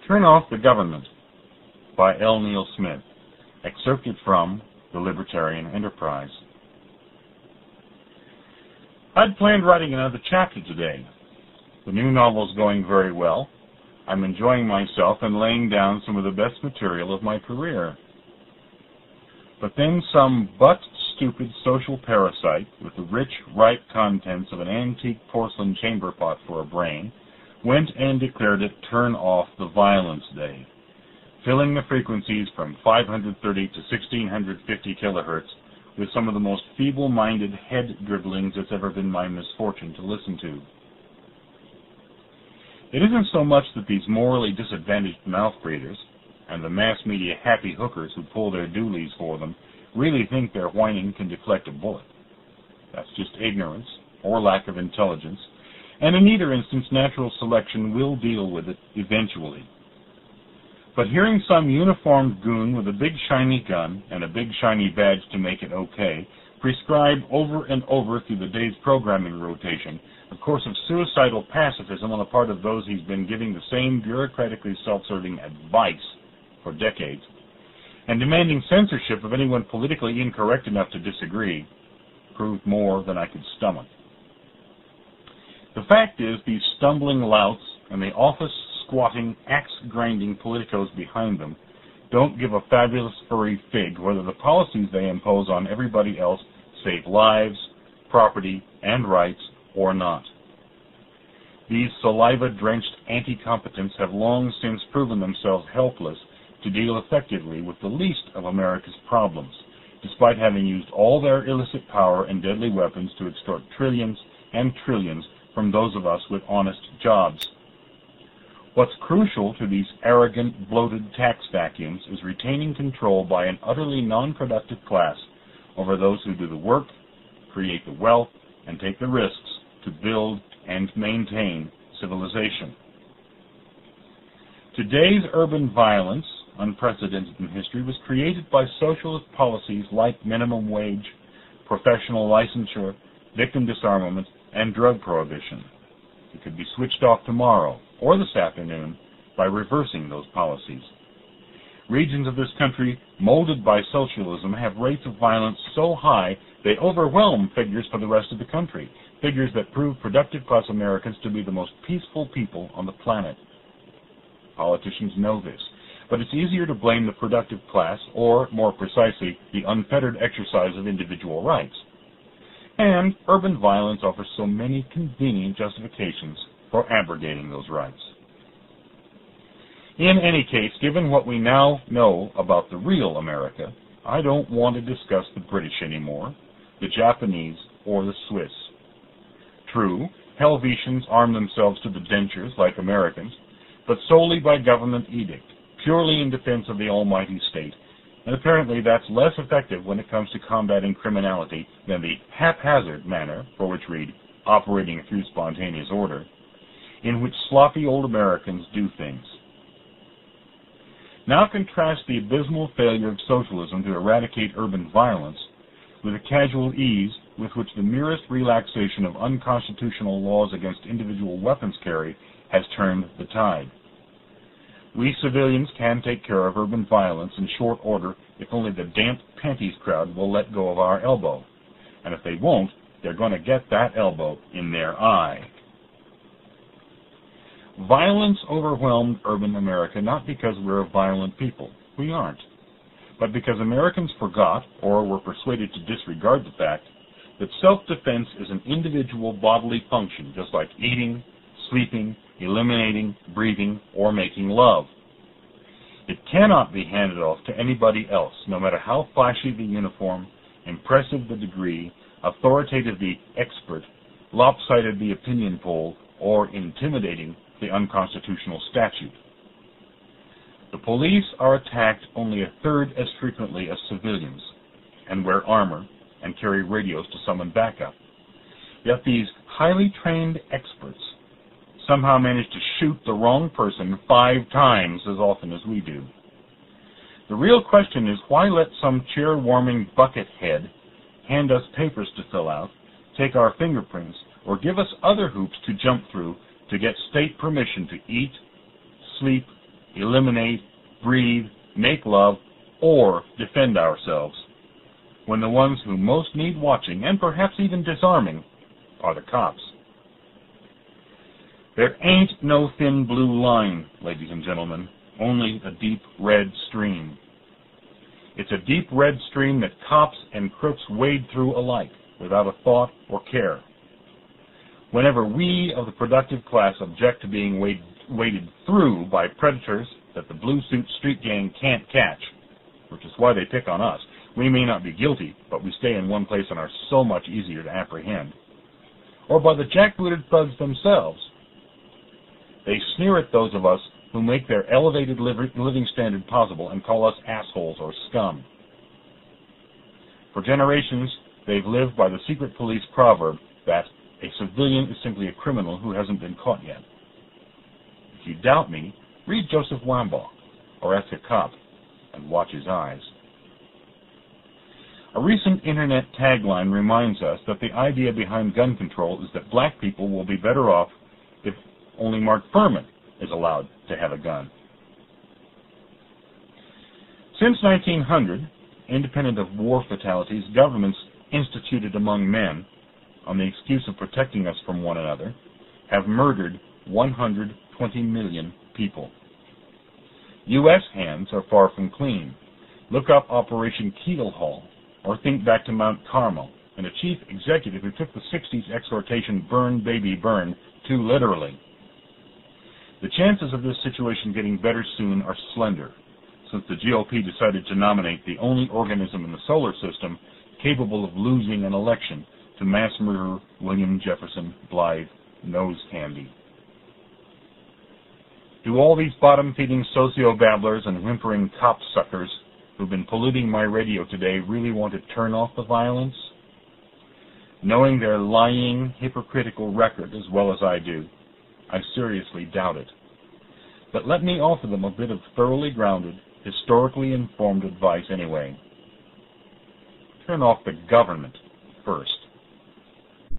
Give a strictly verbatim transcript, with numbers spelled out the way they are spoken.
Turn Off the Government by L. Neil Smith, excerpted from The Libertarian Enterprise. I'd planned writing another chapter today. The new novel's going very well. I'm enjoying myself and laying down some of the best material of my career. But then some butt-stupid social parasite with the rich, ripe contents of an antique porcelain chamber pot for a brain went and declared it Turn Off the Violence Day, filling the frequencies from five hundred thirty to sixteen fifty kilohertz with some of the most feeble-minded head dribblings it's ever been my misfortune to listen to. It isn't so much that these morally disadvantaged mouth breathers and the mass media happy hookers who pull their doolies for them really think their whining can deflect a bullet. That's just ignorance or lack of intelligence, and in either instance natural selection will deal with it eventually. But hearing some uniformed goon with a big shiny gun and a big shiny badge to make it okay prescribe over and over through the day's programming rotation a course of suicidal pacifism on the part of those he's been giving the same bureaucratically self-serving advice for decades, and demanding censorship of anyone politically incorrect enough to disagree, proved more than I could stomach. The fact is, these stumbling louts and the office-squatting, axe-grinding politicos behind them don't give a fabulous furry fig whether the policies they impose on everybody else save lives, property, and rights or not. These saliva-drenched anti-competents have long since proven themselves helpless to deal effectively with the least of America's problems, despite having used all their illicit power and deadly weapons to extort trillions and trillions from those of us with honest jobs. What's crucial to these arrogant, bloated tax vacuums is retaining control by an utterly non-productive class over those who do the work, create the wealth, and take the risks to build and maintain civilization. Today's urban violence, unprecedented in history, was created by socialist policies like minimum wage, professional licensure, victim disarmament, and drug prohibition. It could be switched off tomorrow or this afternoon by reversing those policies. Regions of this country molded by socialism have rates of violence so high they overwhelm figures for the rest of the country, figures that prove productive class Americans to be the most peaceful people on the planet. Politicians know this, but it's easier to blame the productive class, or, more precisely, the unfettered exercise of individual rights. And urban violence offers so many convenient justifications for abrogating those rights. In any case, given what we now know about the real America, I don't want to discuss the British anymore, the Japanese, or the Swiss. True, Helvetians arm themselves to the dentures like Americans, but solely by government edict, purely in defense of the almighty state, and apparently that's less effective when it comes to combating criminality than the haphazard manner, for which read, operating through spontaneous order, in which sloppy old Americans do things. Now contrast the abysmal failure of socialism to eradicate urban violence with the casual ease with which the merest relaxation of unconstitutional laws against individual weapons carry has turned the tide. We civilians can take care of urban violence in short order if only the damp panties crowd will let go of our elbow. And if they won't, they're going to get that elbow in their eye. Violence overwhelmed urban America not because we're a violent people. We aren't. But because Americans forgot, or were persuaded to disregard the fact, that self-defense is an individual bodily function, just like eating, sleeping, eliminating, breathing, or making love. It cannot be handed off to anybody else, no matter how flashy the uniform, impressive the degree, authoritative the expert, lopsided the opinion poll, or intimidating the unconstitutional statute. The police are attacked only a third as frequently as civilians, and wear armor and carry radios to summon backup. Yet these highly trained experts somehow manage to shoot the wrong person five times as often as we do. The real question is, why let some chair-warming buckethead hand us papers to fill out, take our fingerprints, or give us other hoops to jump through to get state permission to eat, sleep, eliminate, breathe, make love, or defend ourselves, when the ones who most need watching, and perhaps even disarming, are the cops. There ain't no thin blue line, ladies and gentlemen, only a deep red stream. It's a deep red stream that cops and crooks wade through alike, without a thought or care. Whenever we of the productive class object to being wade, waded through by predators that the blue suit street gang can't catch, which is why they pick on us, we may not be guilty, but we stay in one place and are so much easier to apprehend. Or by the jackbooted thugs themselves. They sneer at those of us who make their elevated living standard possible and call us assholes or scum. For generations, they've lived by the secret police proverb that a civilian is simply a criminal who hasn't been caught yet. If you doubt me, read Joseph Wambaugh, or ask a cop, and watch his eyes. A recent internet tagline reminds us that the idea behind gun control is that black people will be better off if only Mark Fuhrman is allowed to have a gun. Since nineteen hundred, independent of war fatalities, governments instituted among men, on the excuse of protecting us from one another, have murdered one hundred twenty million people. U S hands are far from clean. Look up Operation Keel Haul, or think back to Mount Carmel, and a chief executive who took the sixties exhortation, "Burn, baby, burn," too literally. The chances of this situation getting better soon are slender, since the G O P decided to nominate the only organism in the solar system capable of losing an election to mass murderer William Jefferson Blythe Nose Candy. Do all these bottom-feeding socio-babblers and whimpering cop-suckers who've been polluting my radio today really want to turn off the violence? Knowing their lying, hypocritical record as well as I do, I seriously doubt it. But let me offer them a bit of thoroughly grounded, historically informed advice anyway. Turn off the government first.